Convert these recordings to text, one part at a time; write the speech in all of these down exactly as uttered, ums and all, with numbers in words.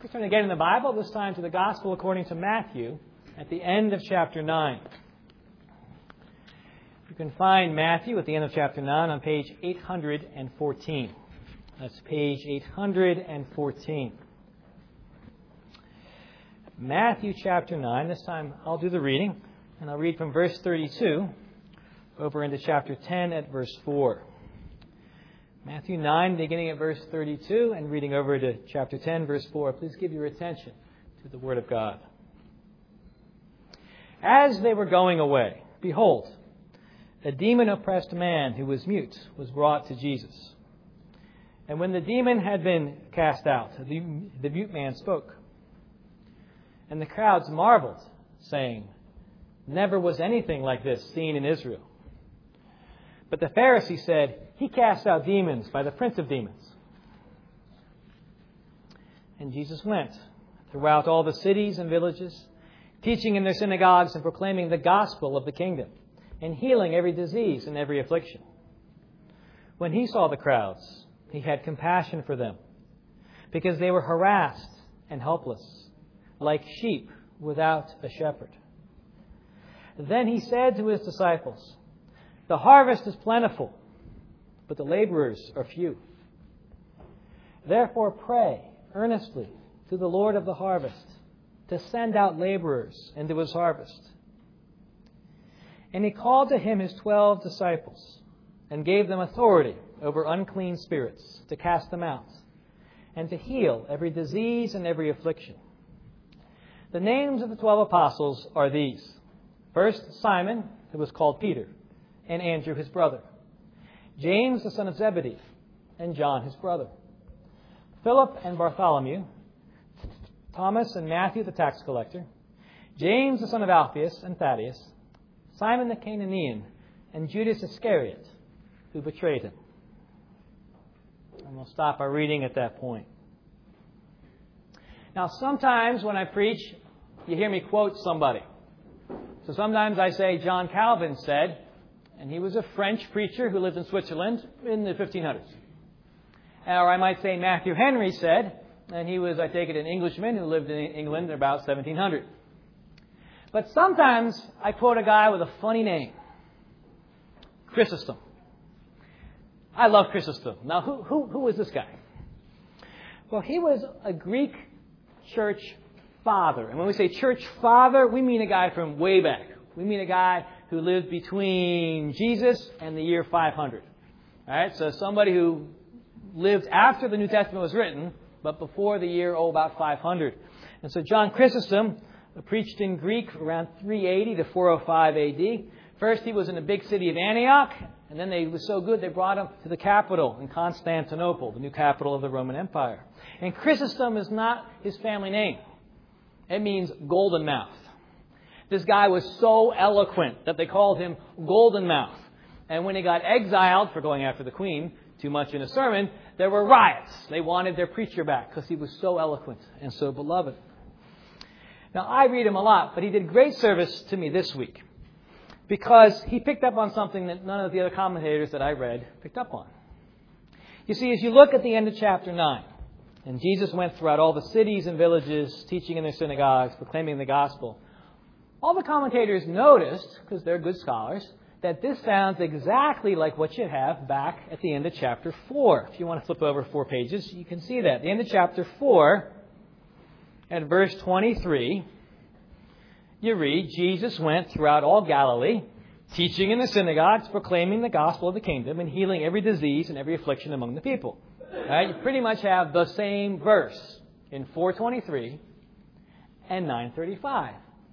Please turn again in the Bible, this time to the Gospel according to Matthew, at the end of chapter nine. You can find Matthew at the end of chapter nine on page eight hundred fourteen. That's page eight hundred fourteen. Matthew chapter nine. This time I'll do the reading, and I'll read from verse thirty-two over into chapter ten at verse four. Matthew nine, beginning at verse thirty-two, and reading over to chapter ten, verse four. Please give your attention to the Word of God. As they were going away, behold, a demon-oppressed man who was mute was brought to Jesus. And when the demon had been cast out, the, the mute man spoke. And the crowds marveled, saying, "Never was anything like this seen in Israel." But the Pharisee said, "He casts out demons by the prince of demons." And Jesus went throughout all the cities and villages, teaching in their synagogues and proclaiming the gospel of the kingdom, and healing every disease and every affliction. When he saw the crowds, he had compassion for them, because they were harassed and helpless, like sheep without a shepherd. Then he said to his disciples, "The harvest is plentiful, but the laborers are few. Therefore pray earnestly to the Lord of the harvest to send out laborers into his harvest." And he called to him his twelve disciples and gave them authority over unclean spirits to cast them out and to heal every disease and every affliction. The names of the twelve apostles are these. First, Simon, who was called Peter, and Andrew his brother, James the son of Zebedee, and John his brother, Philip and Bartholomew, Thomas and Matthew the tax collector, James the son of Alphaeus and Thaddeus, Simon the Canaanian, and Judas Iscariot, who betrayed him. And we'll stop our reading at that point. Now, sometimes when I preach, you hear me quote somebody. So sometimes I say John Calvin said, and he was a French preacher who lived in Switzerland in the fifteen hundreds. Or I might say Matthew Henry said, and he was, I take it, an Englishman who lived in England in about seventeen hundred. But sometimes I quote a guy with a funny name, Chrysostom. I love Chrysostom. Now, who, who, who was this guy? Well, he was a Greek church father. And when we say church father, we mean a guy from way back. We mean a guy who lived between Jesus and the year five hundred. All right, so somebody who lived after the New Testament was written, but before the year, oh, about five hundred. And so John Chrysostom preached in Greek around three eighty to four oh five A D. First, he was in the big city of Antioch, and then they was so good they brought him to the capital in Constantinople, the new capital of the Roman Empire. And Chrysostom is not his family name. It means golden mouth. This guy was so eloquent that they called him Golden Mouth. And when he got exiled for going after the queen too much in a sermon, there were riots. They wanted their preacher back because he was so eloquent and so beloved. Now, I read him a lot, but he did great service to me this week because he picked up on something that none of the other commentators that I read picked up on. You see, as you look at the end of chapter nine, and Jesus went throughout all the cities and villages, teaching in their synagogues, proclaiming the gospel, all the commentators noticed, because they're good scholars, that this sounds exactly like what you have back at the end of chapter four. If you want to flip over four pages, you can see that. At the end of chapter four, at verse twenty-three, you read, Jesus went throughout all Galilee, teaching in the synagogues, proclaiming the gospel of the kingdom, and healing every disease and every affliction among the people. All right, you pretty much have the same verse in four twenty-three and nine thirty-five.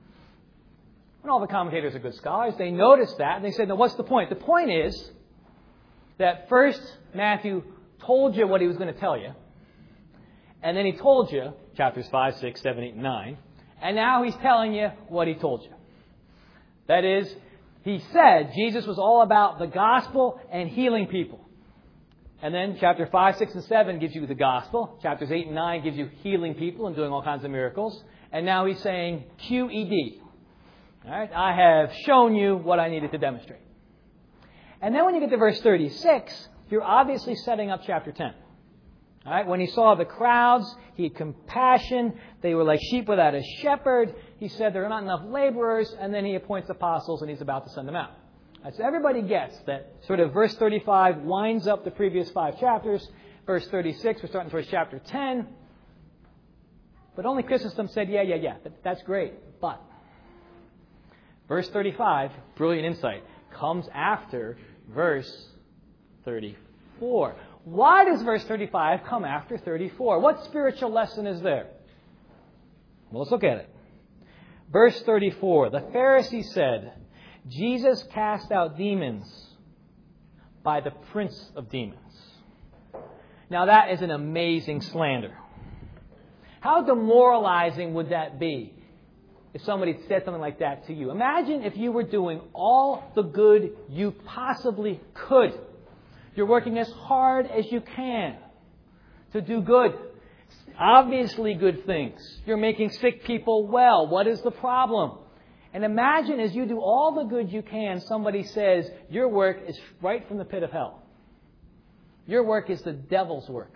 And all the commentators are good scholars. They noticed that, and they said, now what's the point? The point is that first Matthew told you what he was going to tell you, and then he told you, chapters five, six, seven, eight, and nine, and now he's telling you what he told you. That is, he said Jesus was all about the gospel and healing people. And then chapter five, six, and seven gives you the gospel. Chapters eight and nine gives you healing people and doing all kinds of miracles. And now he's saying Q E D. All right, I have shown you what I needed to demonstrate. And then when you get to verse thirty-six, you're obviously setting up chapter ten. All right? When he saw the crowds, he had compassion. They were like sheep without a shepherd. He said there are not enough laborers, and then he appoints apostles, and he's about to send them out. All right, so everybody gets that sort of verse thirty-five winds up the previous five chapters. Verse thirty-six, we're starting towards chapter ten. But only Chrysostom said, yeah, yeah, yeah, that, that's great. But verse thirty-five, brilliant insight, comes after verse thirty-four. Why does verse thirty-five come after thirty-four? What spiritual lesson is there? Well, let's look at it. Verse thirty-four, the Pharisee said, Jesus cast out demons by the prince of demons. Now that is an amazing slander. How demoralizing would that be if somebody said something like that to you? Imagine if you were doing all the good you possibly could. You're working as hard as you can to do good. Obviously good things. You're making sick people well. What is the problem? And imagine as you do all the good you can, somebody says, your work is right from the pit of hell. Your work is the devil's work.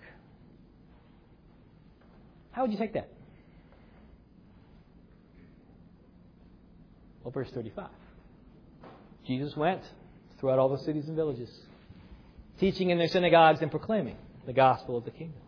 How would you take that? Well, verse thirty-five. Jesus went throughout all the cities and villages, teaching in their synagogues and proclaiming the gospel of the kingdom.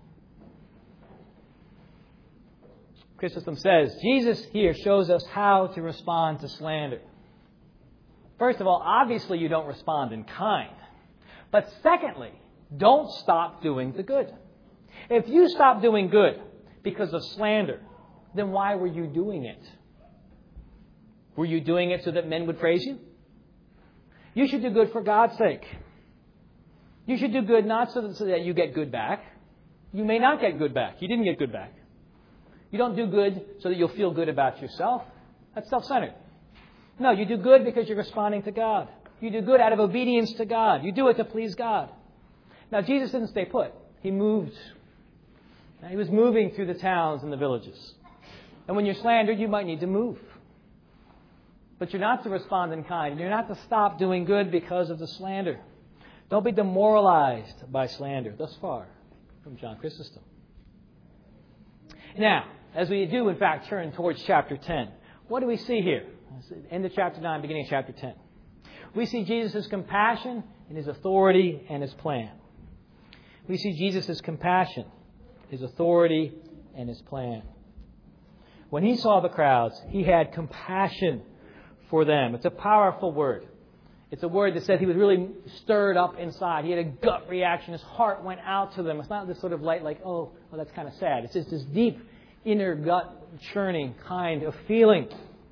Chrysostom says, Jesus here shows us how to respond to slander. First of all, obviously you don't respond in kind. But secondly, don't stop doing the good. If you stop doing good because of slander, then why were you doing it? Were you doing it so that men would praise you? You should do good for God's sake. You should do good not so that, so that you get good back. You may not get good back. You didn't get good back. You don't do good so that you'll feel good about yourself. That's self-centered. No, you do good because you're responding to God. You do good out of obedience to God. You do it to please God. Now, Jesus didn't stay put. He moved. Now, he was moving through the towns and the villages. And when you're slandered, you might need to move. But you're not to respond in kind. You're not to stop doing good because of the slander. Don't be demoralized by slander. Thus far, from John Chrysostom. Now, as we do, in fact, turn towards chapter ten, what do we see here? End of chapter nine, beginning of chapter ten. We see Jesus' compassion and His authority and His plan. We see Jesus' compassion, His authority, and His plan. When He saw the crowds, He had compassion for them. It's a powerful word. It's a word that says He was really stirred up inside. He had a gut reaction. His heart went out to them. It's not this sort of light like, oh, well, that's kind of sad. It's just this deep inner gut churning kind of feeling.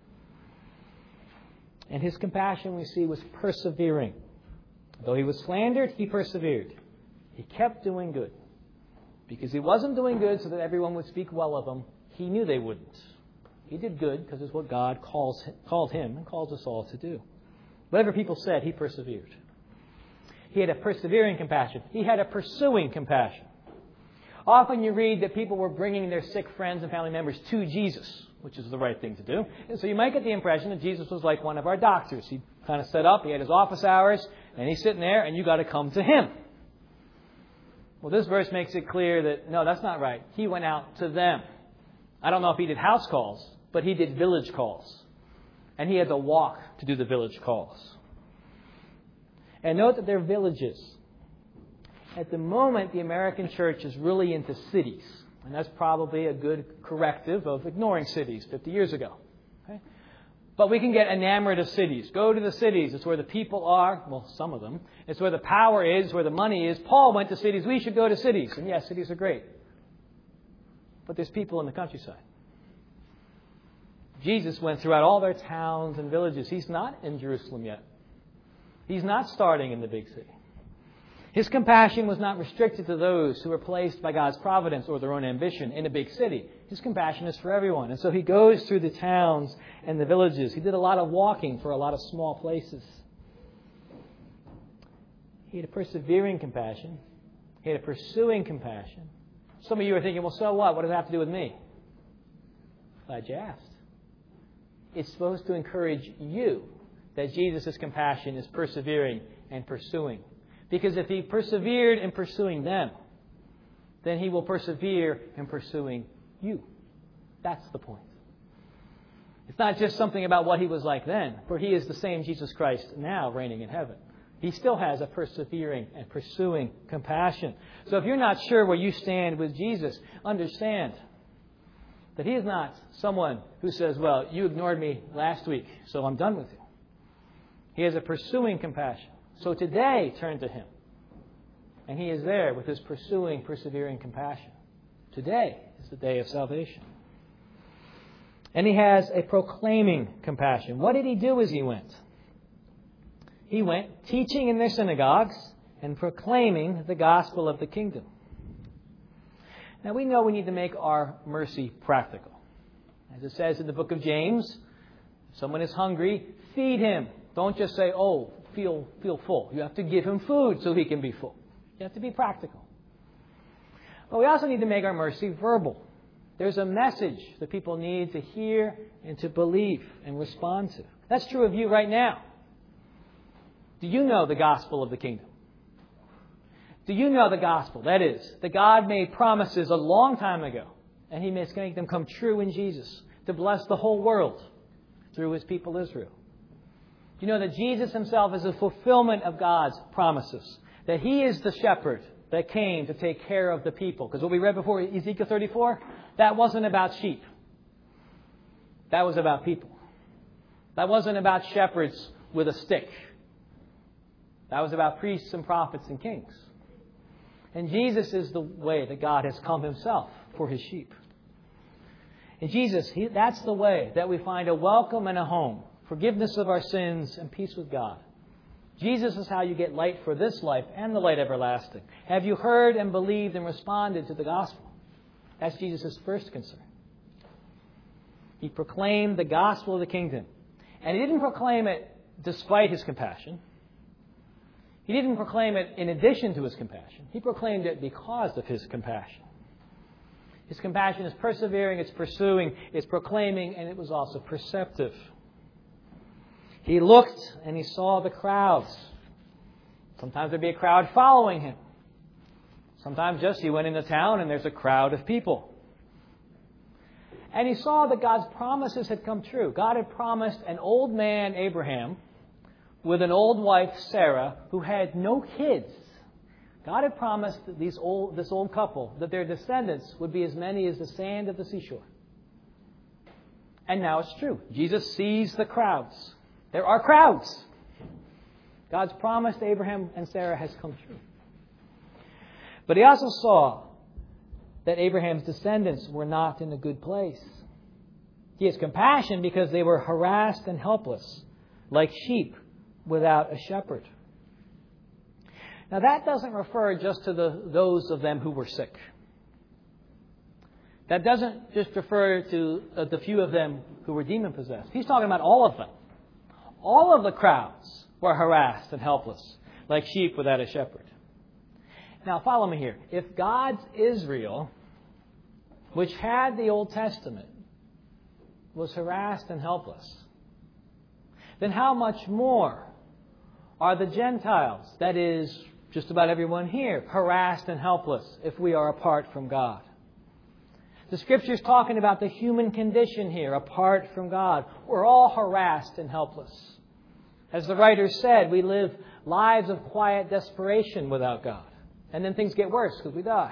And His compassion, we see, was persevering. Though He was slandered, He persevered. He kept doing good. Because He wasn't doing good so that everyone would speak well of Him. He knew they wouldn't. He did good because it's what God calls, called Him and calls us all to do. Whatever people said, He persevered. He had a persevering compassion. He had a pursuing compassion. Often you read that people were bringing their sick friends and family members to Jesus, which is the right thing to do. And so you might get the impression that Jesus was like one of our doctors. He kind of set up, he had his office hours, and he's sitting there, and you got to come to Him. Well, this verse makes it clear that, no, that's not right. He went out to them. I don't know if He did house calls, but He did village calls. And He had to walk to do the village calls. And note that they're villages. At the moment, the American church is really into cities. And that's probably a good corrective of ignoring cities fifty years ago. Okay? But we can get enamored of cities. Go to the cities. It's where the people are. Well, some of them. It's where the power is, where the money is. Paul went to cities. We should go to cities. And yes, cities are great. But there's people in the countryside. Jesus went throughout all their towns and villages. He's not in Jerusalem yet. He's not starting in the big city. His compassion was not restricted to those who were placed by God's providence or their own ambition in a big city. His compassion is for everyone. And so He goes through the towns and the villages. He did a lot of walking for a lot of small places. He had a persevering compassion. He had a pursuing compassion. Some of you are thinking, well, so what? What does it have to do with me? Glad you asked. It's supposed to encourage you that Jesus' compassion is persevering and pursuing. Because if He persevered in pursuing them, then He will persevere in pursuing you. That's the point. It's not just something about what He was like then, for He is the same Jesus Christ now reigning in heaven. He still has a persevering and pursuing compassion. So if you're not sure where you stand with Jesus, understand that He is not someone who says, well, you ignored me last week, so I'm done with you. He has a pursuing compassion. So today, turn to Him. And He is there with His pursuing, persevering compassion. Today is the day of salvation. And He has a proclaiming compassion. What did He do as He went? He went teaching in their synagogues and proclaiming the gospel of the kingdom. Now we know we need to make our mercy practical. As it says in the book of James, if someone is hungry, feed him. Don't just say, oh, feel, feel full. You have to give him food so he can be full. You have to be practical. But we also need to make our mercy verbal. There's a message that people need to hear and to believe and respond to. That's true of you right now. Do you know the gospel of the kingdom? Do you know the gospel? That is, that God made promises a long time ago, and He is going to make them come true in Jesus to bless the whole world through His people Israel. Do you know that Jesus Himself is a fulfillment of God's promises? That He is the shepherd that came to take care of the people. Because what we read before, Ezekiel thirty-four, that wasn't about sheep. That was about people. That wasn't about shepherds with a stick. That was about priests and prophets and kings. And Jesus is the way that God has come Himself for His sheep. In Jesus, he, that's the way that we find a welcome and a home, forgiveness of our sins and peace with God. Jesus is how you get light for this life and the light everlasting. Have you heard and believed and responded to the gospel? That's Jesus' first concern. He proclaimed the gospel of the kingdom. And He didn't proclaim it despite His compassion. He didn't proclaim it in addition to His compassion. He proclaimed it because of His compassion. His compassion is persevering, it's pursuing, it's proclaiming, and it was also perceptive. He looked and He saw the crowds. Sometimes there'd be a crowd following Him. Sometimes just He went into town and there's a crowd of people. And He saw that God's promises had come true. God had promised an old man, Abraham, with an old wife, Sarah, who had no kids. God had promised these old, this old couple that their descendants would be as many as the sand of the seashore. And now it's true. Jesus sees the crowds. There are crowds. God's promise to Abraham and Sarah has come true. But He also saw that Abraham's descendants were not in a good place. He has compassion because they were harassed and helpless, like sheep without a shepherd. Now that doesn't refer just to the, those of them who were sick. That doesn't just refer to uh, the few of them who were demon-possessed. He's talking about all of them. All of the crowds were harassed and helpless, like sheep without a shepherd. Now follow me here. If God's Israel, which had the Old Testament, was harassed and helpless, then how much more are the Gentiles, that is, just about everyone here, harassed and helpless if we are apart from God? The Scripture is talking about the human condition here, apart from God. We're all harassed and helpless. As the writer said, we live lives of quiet desperation without God. And then things get worse because we die.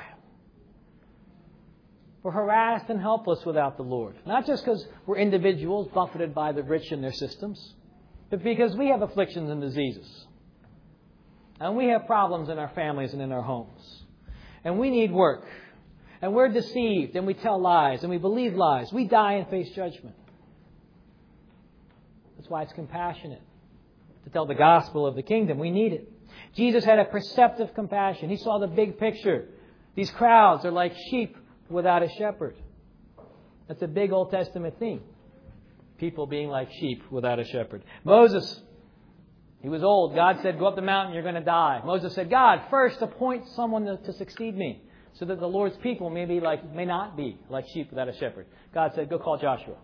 We're harassed and helpless without the Lord. Not just because we're individuals buffeted by the rich and their systems, but because we have afflictions and diseases. And we have problems in our families and in our homes. And we need work. And we're deceived and we tell lies and we believe lies. We die and face judgment. That's why it's compassionate to tell the gospel of the kingdom. We need it. Jesus had a perceptive compassion. He saw the big picture. These crowds are like sheep without a shepherd. That's a big Old Testament theme. People being like sheep without a shepherd. Moses, he was old. God said, go up the mountain, you're going to die. Moses said, God, first appoint someone to, to succeed me, so that the Lord's people may be like, may not be like sheep without a shepherd. God said, go call Joshua.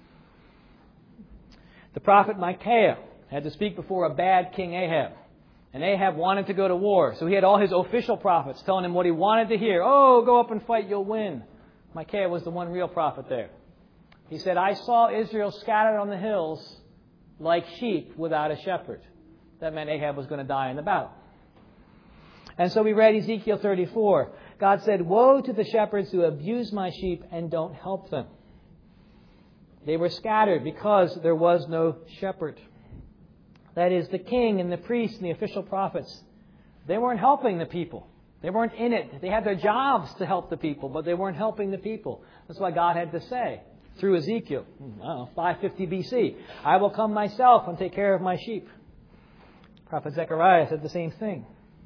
The prophet Micaiah had to speak before a bad King Ahab. And Ahab wanted to go to war. So he had all his official prophets telling him what he wanted to hear. Oh, go up and fight, you'll win. Micaiah was the one real prophet there. He said, I saw Israel scattered on the hills like sheep without a shepherd. That meant Ahab was going to die in the battle. And so we read Ezekiel thirty-four. God said, woe to the shepherds who abuse my sheep and don't help them. They were scattered because there was no shepherd. That is, the king and the priests and the official prophets. They weren't helping the people. They weren't in it. They had their jobs to help the people, but they weren't helping the people. That's why God had to say, through Ezekiel, I don't know, five fifty B C, I will come myself and take care of my sheep. Prophet Zechariah said the same thing.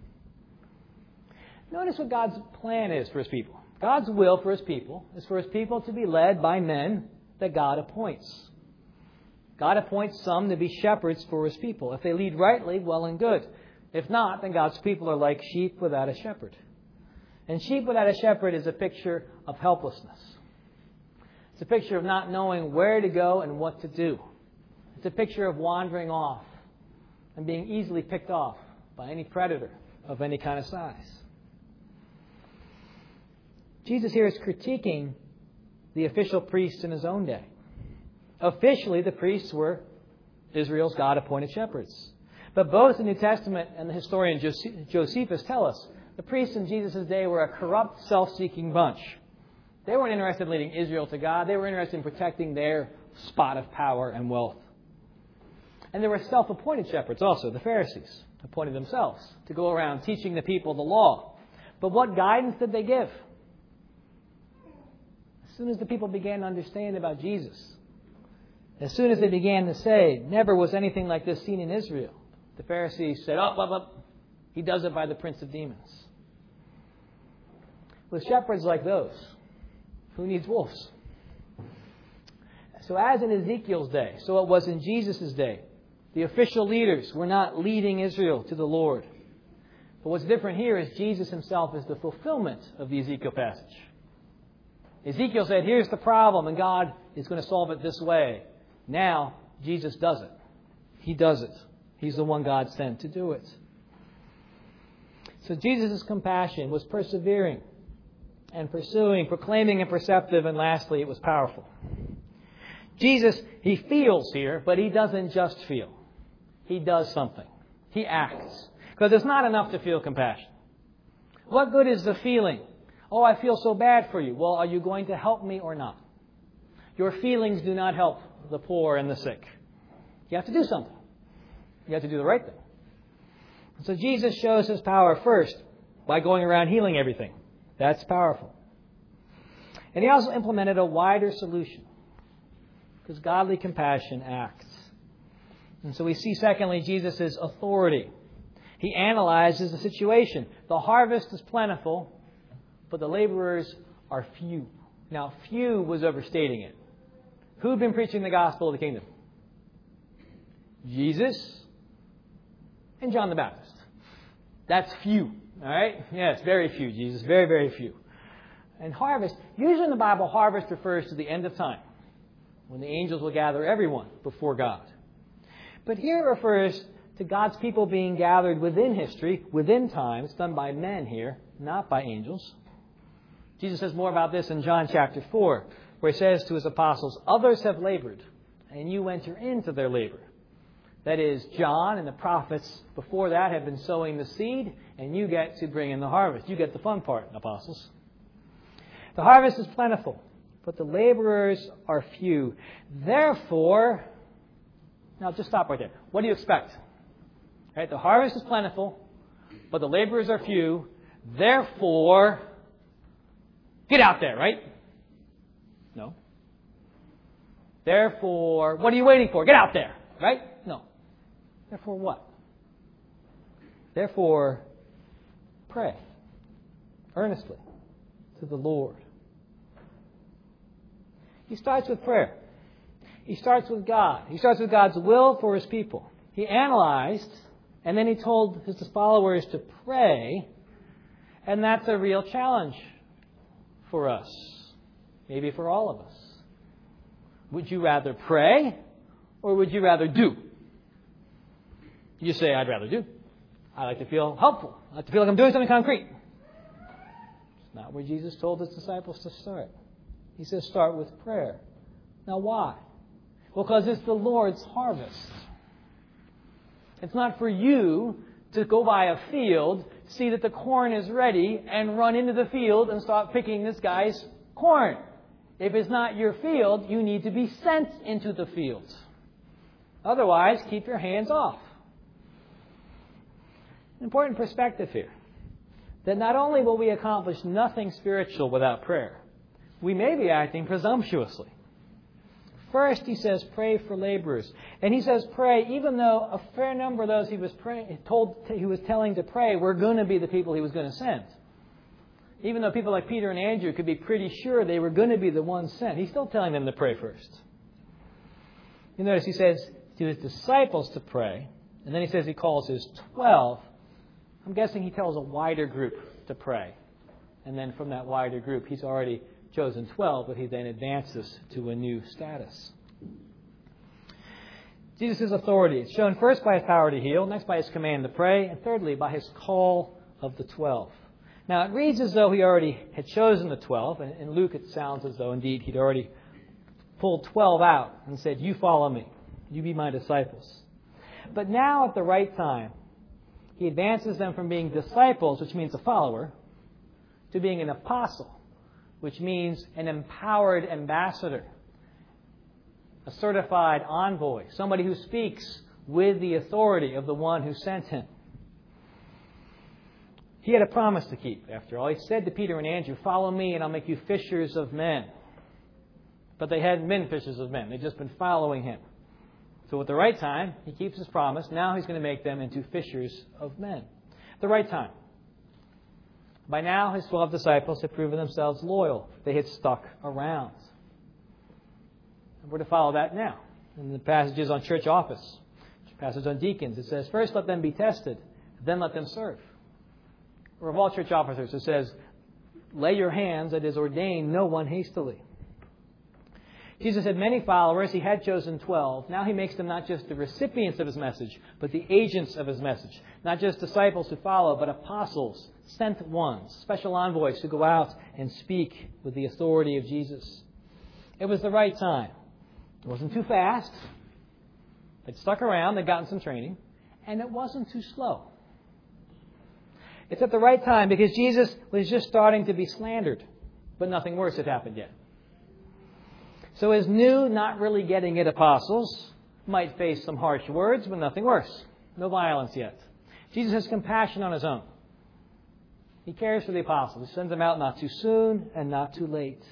Notice what God's plan is for His people. God's will for His people is for His people to be led by men that God appoints. God appoints some to be shepherds for His people. If they lead rightly, well and good. If not, then God's people are like sheep without a shepherd. And sheep without a shepherd is a picture of helplessness. It's a picture of not knowing where to go and what to do. It's a picture of wandering off and being easily picked off by any predator of any kind of size. Jesus here is critiquing the official priests in His own day. Officially, the priests were Israel's God-appointed shepherds. But both the New Testament and the historian Josephus tell us the priests in Jesus' day were a corrupt, self-seeking bunch. They weren't interested in leading Israel to God. They were interested in protecting their spot of power and wealth. And there were self-appointed shepherds also, the Pharisees, appointed themselves to go around teaching the people the law. But what guidance did they give? As soon as the people began to understand about Jesus, as soon as they began to say, never was anything like this seen in Israel, the Pharisees said, up, up, up, he does it by the prince of demons. With shepherds like those, who needs wolves? So as in Ezekiel's day, so it was in Jesus' day. The official leaders were not leading Israel to the Lord. But what's different here is Jesus Himself is the fulfillment of the Ezekiel passage. Ezekiel said, here's the problem, and God is going to solve it this way. Now, Jesus does it. He does it. He's the one God sent to do it. So Jesus' compassion was persevering and pursuing, proclaiming and perceptive, and lastly, it was powerful. Jesus, He feels here, but He doesn't just feel. He does something. He acts. Because it's not enough to feel compassion. What good is the feeling? Oh, I feel so bad for you. Well, are you going to help me or not? Your feelings do not help the poor and the sick. You have to do something. You have to do the right thing. And so Jesus shows His power first by going around healing everything. That's powerful. And He also implemented a wider solution. Because godly compassion acts. And so we see, secondly, Jesus' authority. He analyzes the situation. The harvest is plentiful, but the laborers are few. Now, few was overstating it. Who'd been preaching the gospel of the kingdom? Jesus and John the Baptist. That's few. All right? Yes, very few, Jesus. Very, very few. And harvest, usually in the Bible, harvest refers to the end of time, when the angels will gather everyone before God. But here it refers to God's people being gathered within history, within time. It's done by men here, not by angels. Jesus says more about this in John chapter four, where He says to His apostles, others have labored, and you enter into their labor. That is, John and the prophets before that have been sowing the seed, and you get to bring in the harvest. You get the fun part, apostles. The harvest is plentiful, but the laborers are few. Therefore, now just stop right there. What do you expect? Right? The harvest is plentiful, but the laborers are few. Therefore, get out there, right? No. Therefore, what are you waiting for? Get out there, right? No. Therefore what? Therefore, pray earnestly to the Lord. He starts with prayer. He starts with God. He starts with God's will for His people. He analyzed, and then He told His followers to pray, and that's a real challenge for us, maybe for all of us. Would you rather pray, or would you rather do? You say, I'd rather do. I like to feel helpful. I like to feel like I'm doing something concrete. It's not where Jesus told his disciples to start. He says start with prayer. Now why? Well, because it's the Lord's harvest. It's not for you to go by a field, see that the corn is ready, and run into the field and start picking this guy's corn. If it's not your field, you need to be sent into the field. Otherwise, keep your hands off. Important perspective here. That not only will we accomplish nothing spiritual without prayer, we may be acting presumptuously. First, he says, pray for laborers. And he says pray, even though a fair number of those he was praying, told he was telling to pray were going to be the people he was going to send. Even though people like Peter and Andrew could be pretty sure they were going to be the ones sent, he's still telling them to pray first. You notice he says to his disciples to pray, and then he says he calls his twelve. I'm guessing he tells a wider group to pray. And then from that wider group, he's already chosen twelve, but he then advances to a new status. Jesus' authority is shown first by his power to heal, next by his command to pray, and thirdly by his call of the twelve. Now it reads as though he already had chosen the twelve, and in Luke it sounds as though indeed he'd already pulled twelve out and said, you follow me, you be my disciples. But now at the right time, he advances them from being disciples, which means a follower, to being an apostle, which means an empowered ambassador, a certified envoy, somebody who speaks with the authority of the one who sent him. He had a promise to keep, after all. He said to Peter and Andrew, follow me and I'll make you fishers of men. But they hadn't been fishers of men. They'd just been following him. So at the right time, he keeps his promise. Now he's going to make them into fishers of men. At the right time. By now, his twelve disciples had proven themselves loyal. They had stuck around. And we're to follow that now. In the passages on church office, passage on deacons, it says, first let them be tested, then let them serve. Or of all church officers, it says, lay your hands, that is, ordain no one hastily. Jesus had many followers. He had chosen twelve. Now he makes them not just the recipients of his message, but the agents of his message. Not just disciples who follow, but apostles, sent ones, special envoys who go out and speak with the authority of Jesus. It was the right time. It wasn't too fast. They'd stuck around. They'd gotten some training. And it wasn't too slow. It's at the right time because Jesus was just starting to be slandered. But nothing worse had happened yet. So his new, not really getting it apostles might face some harsh words, but nothing worse. No violence yet. Jesus has compassion on his own. He cares for the apostles. He sends them out not too soon and not too late.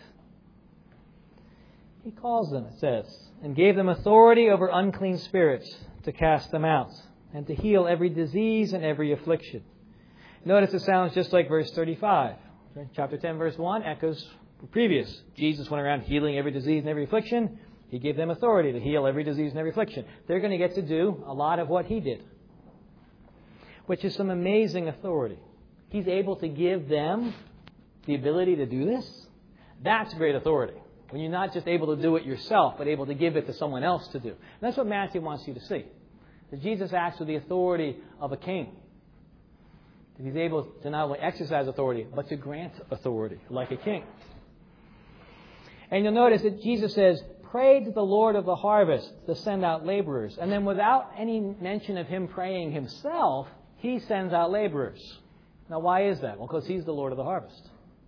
He calls them, it says, and gave them authority over unclean spirits to cast them out and to heal every disease and every affliction. Notice it sounds just like verse thirty-five. Chapter ten, verse one echoes the previous. Jesus went around healing every disease and every affliction. He gave them authority to heal every disease and every affliction. They're going to get to do a lot of what he did, which is some amazing authority. He's able to give them the ability to do this. That's great authority. When you're not just able to do it yourself, but able to give it to someone else to do. And that's what Matthew wants you to see. That Jesus acts with the authority of a king. That he's able to not only exercise authority, but to grant authority like a king. And you'll notice that Jesus says, pray to the Lord of the harvest to send out laborers. And then without any mention of him praying himself, he sends out laborers. Now why is that? Well, because he's the Lord of the harvest.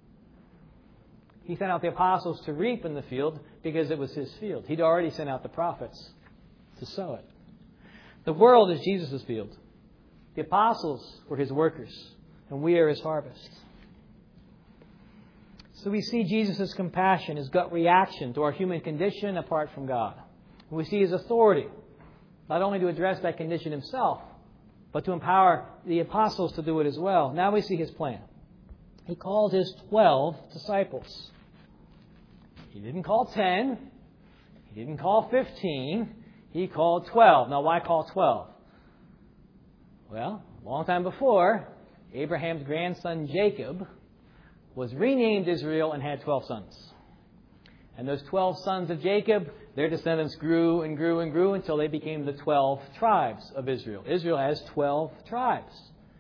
He sent out the apostles to reap in the field because it was his field. He'd already sent out the prophets to sow it. The world is Jesus' field. The apostles were his workers, and we are his harvest. So we see Jesus' compassion, his gut reaction to our human condition apart from God. We see his authority, not only to address that condition himself, but to empower the apostles to do it as well. Now we see his plan. He called his twelve disciples. He didn't call ten. He didn't call fifteen. He called twelve. Now why call twelve? Well, a long time before, Abraham's grandson Jacob was renamed Israel and had twelve sons. And those twelve sons of Jacob, their descendants grew and grew and grew until they became the twelve tribes of Israel. Israel has twelve tribes.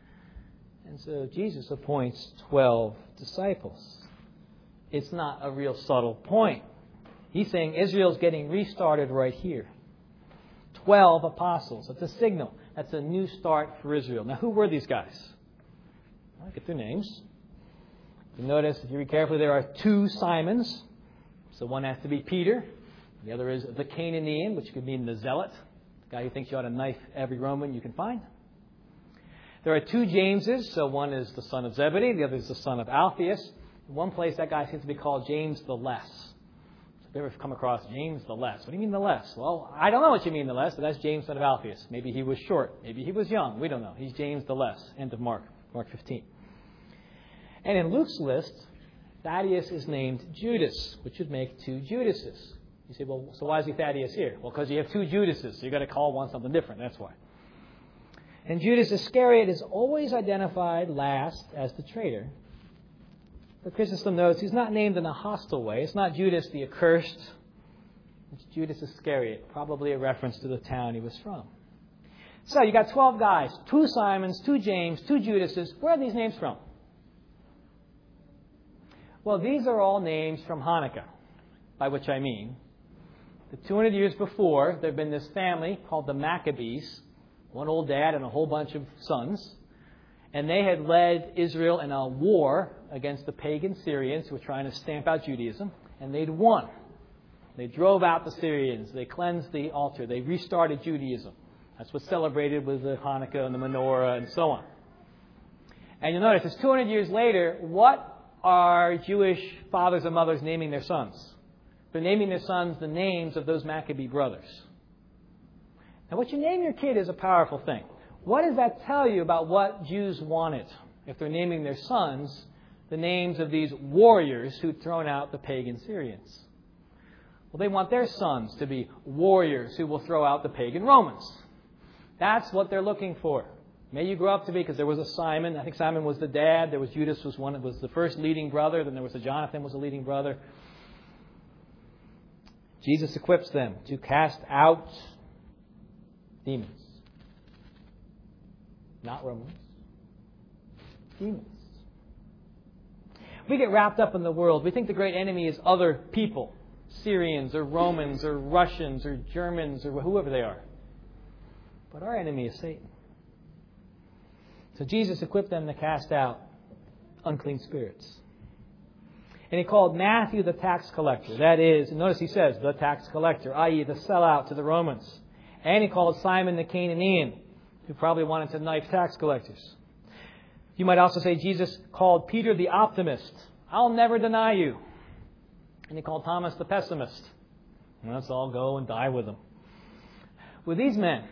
And so Jesus appoints twelve disciples. It's not a real subtle point. He's saying Israel's getting restarted right here. Twelve apostles. That's a signal. That's a new start for Israel. Now, who were these guys? I'll get their names. You notice, if you read carefully, there are two Simons. So one has to be Peter. The other is the Canaanian, which could mean the zealot, the guy who thinks you ought to knife every Roman you can find. There are two Jameses. So one is the son of Zebedee. The other is the son of Alphaeus. In one place, that guy seems to be called James the Less. So if you ever come across James the Less, what do you mean the Less? Well, I don't know what you mean the Less, but that's James, son of Alphaeus. Maybe he was short. Maybe he was young. We don't know. He's James the Less. End of Mark, Mark fifteen. And in Luke's list, Thaddeus is named Judas, which would make two Judases. You say, well, so why is he Thaddeus here? Well, because you have two Judases, so you've got to call one something different. That's why. And Judas Iscariot is always identified last as the traitor. But Chrysostom notes he's not named in a hostile way. It's not Judas the accursed. It's Judas Iscariot, probably a reference to the town he was from. So you got twelve guys, two Simons, two James, two Judases. Where are these names from? Well, these are all names from Hanukkah, by which I mean the two hundred years before, there had been this family called the Maccabees, one old dad and a whole bunch of sons. And they had led Israel in a war against the pagan Syrians who were trying to stamp out Judaism. And they'd won. They drove out the Syrians. They cleansed the altar. They restarted Judaism. That's what's celebrated with the Hanukkah and the menorah and so on. And you'll notice, it's two hundred years later, what are Jewish fathers and mothers naming their sons? They're naming their sons the names of those Maccabee brothers. Now, what you name your kid is a powerful thing. What does that tell you about what Jews wanted if they're naming their sons the names of these warriors who'd thrown out the pagan Syrians? Well, they want their sons to be warriors who will throw out the pagan Romans. That's what they're looking for. May you grow up to be, because there was a Simon. I think Simon was the dad. There was Judas was one. Was the first leading brother. Then there was a Jonathan was a leading brother. Jesus equips them to cast out demons. Not Romans. Demons. We get wrapped up in the world. We think the great enemy is other people. Syrians or Romans or Russians or Germans or whoever they are. But our enemy is Satan. So Jesus equipped them to cast out unclean spirits. And he called Matthew the tax collector. That is, notice he says, the tax collector, that is the sellout to the Romans. And he called Simon the Canaanian, who probably wanted to knife tax collectors. You might also say Jesus called Peter the optimist. I'll never deny you. And he called Thomas the pessimist. And let's all go and die with them. With these men,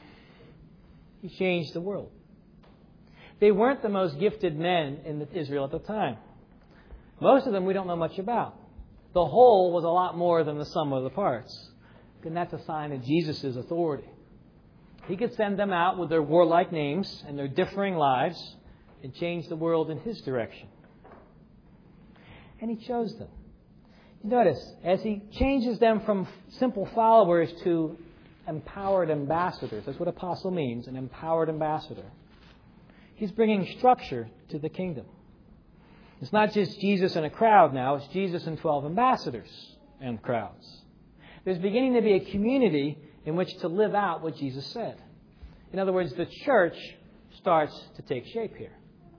he changed the world. They weren't the most gifted men in Israel at the time. Most of them we don't know much about. The whole was a lot more than the sum of the parts. And that's a sign of Jesus' authority. He could send them out with their warlike names and their differing lives and change the world in His direction. And He chose them. You notice, as He changes them from simple followers to empowered ambassadors, that's what apostle means, an empowered ambassador. He's bringing structure to the kingdom. It's not just Jesus and a crowd now, it's Jesus and twelve ambassadors and crowds. There's beginning to be a community in which to live out what Jesus said. In other words, the church starts to take shape here.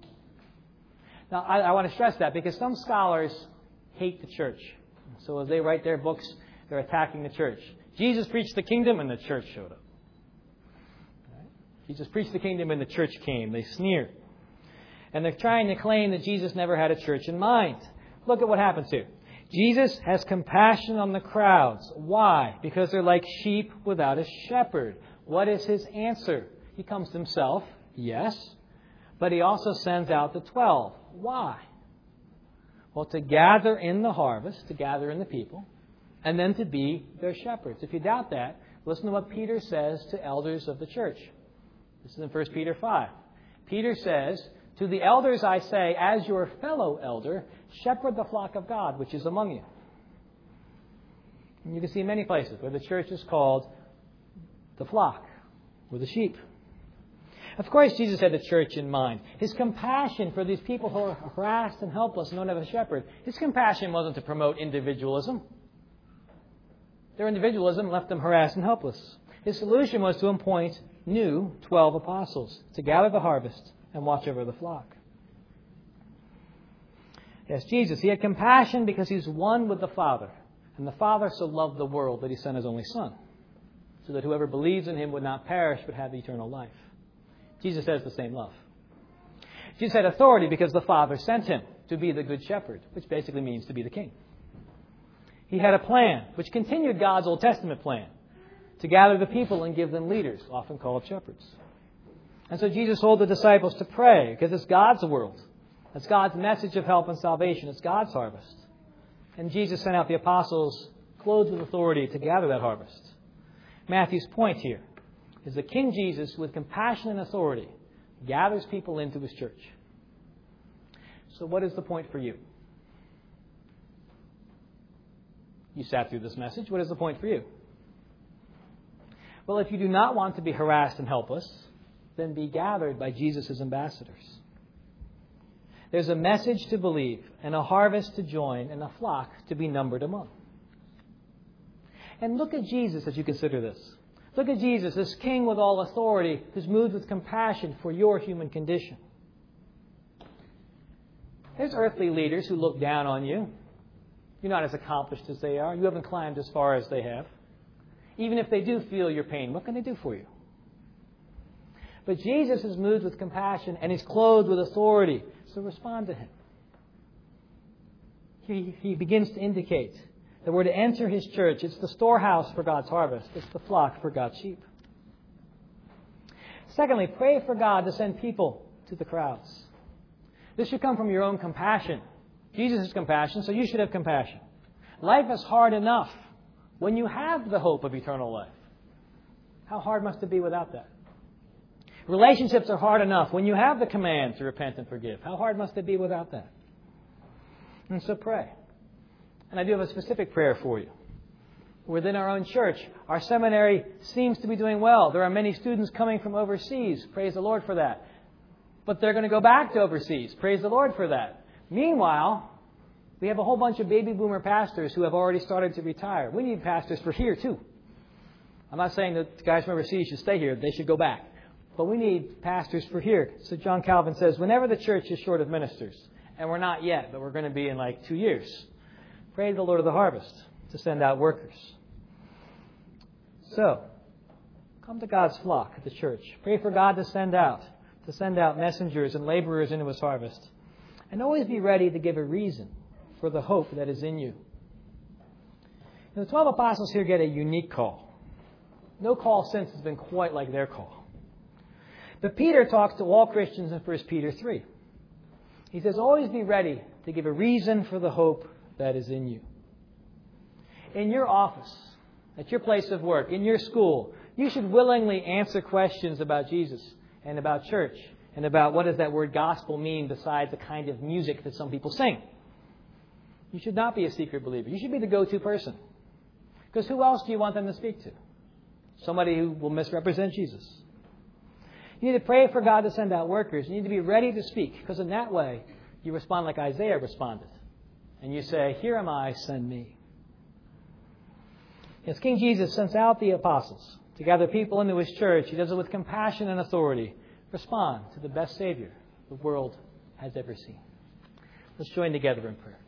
Now, I, I want to stress that because some scholars hate the church. So as they write their books, they're attacking the church. Jesus preached the kingdom and the church showed up. Right? Jesus preached the kingdom and the church came. They sneer. And they're trying to claim that Jesus never had a church in mind. Look at what happens here. Jesus has compassion on the crowds. Why? Because they're like sheep without a shepherd. What is His answer? He comes Himself, yes, but He also sends out the twelve. Why? Well, to gather in the harvest, to gather in the people, and then to be their shepherds. If you doubt that, listen to what Peter says to elders of the church. This is in First Peter five. Peter says, to the elders I say, as your fellow elder, shepherd the flock of God, which is among you. And you can see many places where the church is called the flock, or the sheep. Of course, Jesus had the church in mind. His compassion for these people who are harassed and helpless and don't have a shepherd, his compassion wasn't to promote individualism. Their individualism left them harassed and helpless. His solution was to appoint new twelve apostles to gather the harvest and watch over the flock. Yes, Jesus, he had compassion because he's one with the Father. And the Father so loved the world that he sent his only Son, so that whoever believes in him would not perish but have eternal life. Jesus has the same love. Jesus had authority because the Father sent him to be the Good Shepherd, which basically means to be the King. He had a plan, which continued God's Old Testament plan, to gather the people and give them leaders, often called shepherds. And so Jesus told the disciples to pray, because it's God's world. It's God's message of help and salvation. It's God's harvest. And Jesus sent out the apostles clothed with authority to gather that harvest. Matthew's point here is that King Jesus, with compassion and authority, gathers people into his church. So what is the point for you? You sat through this message. What is the point for you? Well, if you do not want to be harassed and helpless, then be gathered by Jesus' ambassadors. There's a message to believe, and a harvest to join, and a flock to be numbered among. And look at Jesus as you consider this. Look at Jesus, this King with all authority, who's moved with compassion for your human condition. There's earthly leaders who look down on you. You're not as accomplished as they are. You haven't climbed as far as they have. Even if they do feel your pain, what can they do for you? But Jesus is moved with compassion and he's clothed with authority. So respond to him. He, he begins to indicate that we're to enter his church. It's the storehouse for God's harvest. It's the flock for God's sheep. Secondly, pray for God to send people to the crowds. This should come from your own compassion. Jesus is compassion, so you should have compassion. Life is hard enough when you have the hope of eternal life. How hard must it be without that? Relationships are hard enough when you have the command to repent and forgive. How hard must it be without that? And so pray. And I do have a specific prayer for you. Within our own church, our seminary seems to be doing well. There are many students coming from overseas. Praise the Lord for that. But they're going to go back to overseas. Praise the Lord for that. Meanwhile, we have a whole bunch of baby boomer pastors who have already started to retire. We need pastors for here, too. I'm not saying that the guys from overseas should stay here. They should go back. But we need pastors for here. So John Calvin says, whenever the church is short of ministers, and we're not yet, but we're going to be in like two years, pray to the Lord of the harvest to send out workers. So, come to God's flock at the church. Pray for God to send out, to send out messengers and laborers into his harvest. And always be ready to give a reason for the hope that is in you. And the twelve apostles here get a unique call. No call since has been quite like their call. But Peter talks to all Christians in First Peter three. He says, always be ready to give a reason for the hope that is in you. In your office, at your place of work, in your school, you should willingly answer questions about Jesus and about church and about what does that word gospel mean besides the kind of music that some people sing. You should not be a secret believer. You should be the go-to person. Because who else do you want them to speak to? Somebody who will misrepresent Jesus. You need to pray for God to send out workers. You need to be ready to speak, because in that way, you respond like Isaiah responded. And you say, here am I, send me. As King Jesus sends out the apostles to gather people into his church, he does it with compassion and authority. Respond to the best Savior the world has ever seen. Let's join together in prayer.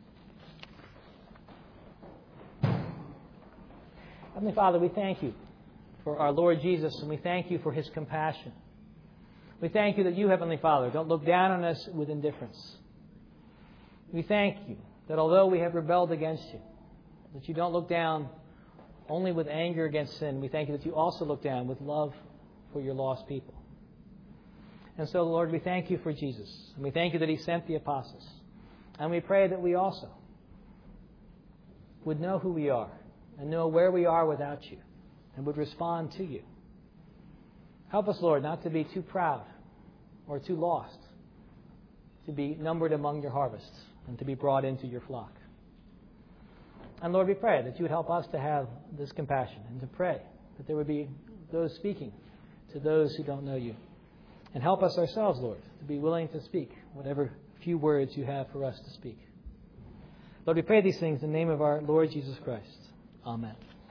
Heavenly Father, we thank you for our Lord Jesus, and we thank you for his compassion. We thank you that you, Heavenly Father, don't look down on us with indifference. We thank you that although we have rebelled against you, that you don't look down only with anger against sin. We thank you that you also look down with love for your lost people. And so, Lord, we thank you for Jesus. And we thank you that he sent the apostles. And we pray that we also would know who we are and know where we are without you and would respond to you. Help us, Lord, not to be too proud or too lost, to be numbered among your harvests and to be brought into your flock. And Lord, we pray that you would help us to have this compassion and to pray that there would be those speaking to those who don't know you. And help us ourselves, Lord, to be willing to speak whatever few words you have for us to speak. Lord, we pray these things in the name of our Lord Jesus Christ. Amen.